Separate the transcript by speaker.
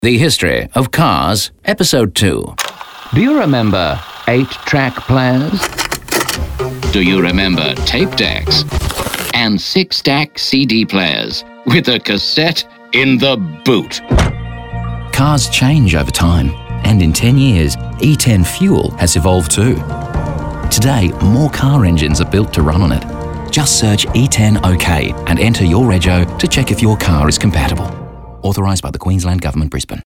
Speaker 1: The History of Cars, Episode 2. Do you remember 8-track players? Do you remember tape decks? And 6-stack CD players with a cassette in the boot? Cars change over time, and in 10 years, E10 fuel has evolved too. Today, more car engines are built to run on it. Just search E10 OK and enter your rego to check if your car is compatible. Authorised by the Queensland Government, Brisbane.